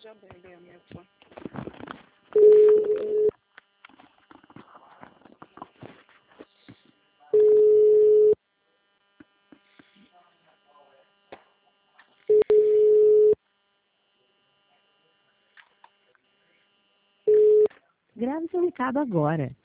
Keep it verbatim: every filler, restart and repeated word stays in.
já bem a minha fã. Grave seu recado agora.